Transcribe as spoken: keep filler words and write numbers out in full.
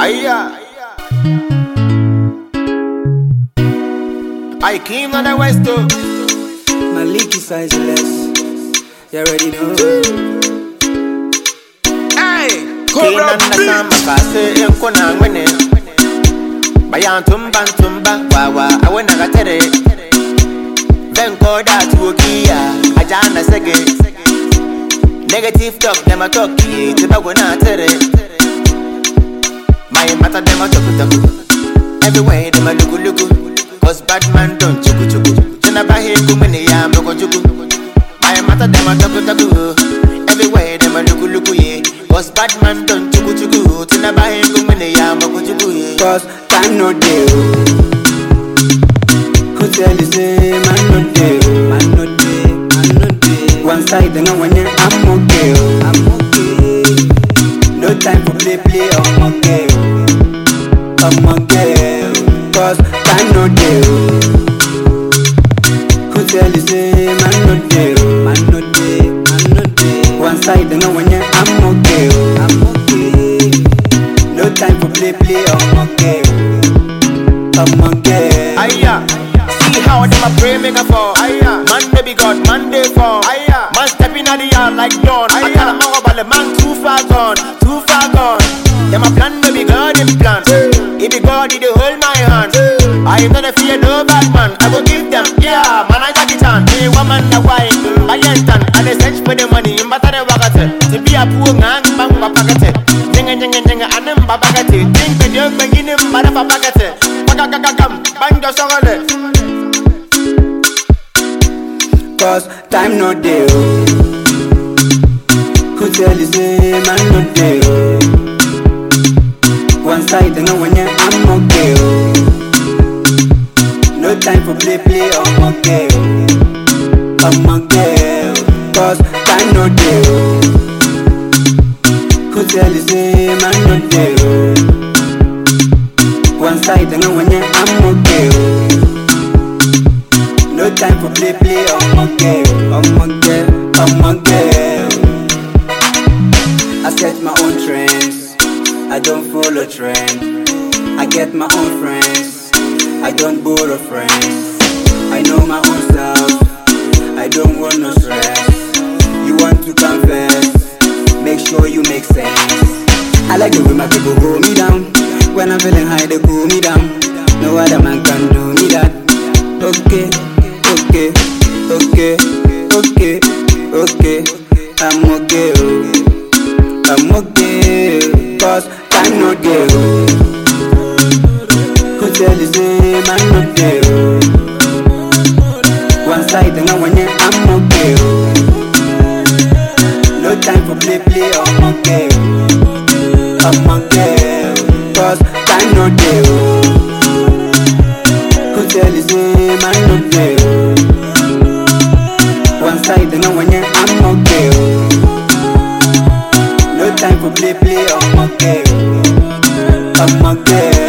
Aya. I came on the west too. My leaky size less. You already know. Hey, Cobra Beat. Makase enkona ngwene. Bayan tumba tumba wawa awena gatere. Venko da tuokia ajana sege. Negative talk them a talk ye tibago na tere. My matter them a talk talk. Everywhere them a luku luku. Cause bad man don't chuku chuku. Chena bahe kumene ya moko chuku. My matter them a talk talk. Everywhere them a luku luku ye. Cause bad man don't chuku chuku. Chena bahe kumene ya moko chuku ye. Cause time no deal. Who tell you say man no deal? Man no deal, man no deal. One side and one year I'm okay, I'm okay. No time for play play, I'm okay, I'm okay. Cause time no deal. Who tell you say man no deal? Man no deal, man no deal. One side and one year I'm okay, I'm okay. No time for play play, I'm okay, I'm okay. Aya. See how them a pray make a fall. Aya. Man baby God, man they fall. Aya. Man stepping at the yard like dawn. I can't remember but the man too far gone, too far gone. Them a plan baby God in plan. If the God did hold my hand, I am not a fear no bad man. I will give them, yeah, man I got it on. Me woman the wife, I ain't done. And they search for the money, in matter the wakate. To be a poor man, bang papakate. Ninga ninga ninga, and them babakate. Think the young beginning, mother papakate. Pakakakam, bang the songole. Cause time no deal. Who tell you say man no deal? One side and one year I'm okay. No time for play play, I'm okay, I'm okay. Cause time no deal. Who tell you say man no deal? One side and one year I'm okay. No time for play play, I'm okay, I'm okay, I'm okay. I set my own trends, I don't follow trend. I get my own friends, I don't borrow friends. I know my own stuff, I don't want no stress. You want to confess, make sure you make sense. I like the way my people hold me down. When I'm feeling high, they cool me down. No other man can do me that. Okay. Okay, okay, okay, okay, I'm okay, I'm okay, cause time no deal. Who tell you say man no deal? One side and one year I'm okay. No time for play play, I'm okay, I'm okay, cause time no deal. Who tell you say man no deal? One side and one year I'm okay. No time for play play, I'm okay, I'm okay.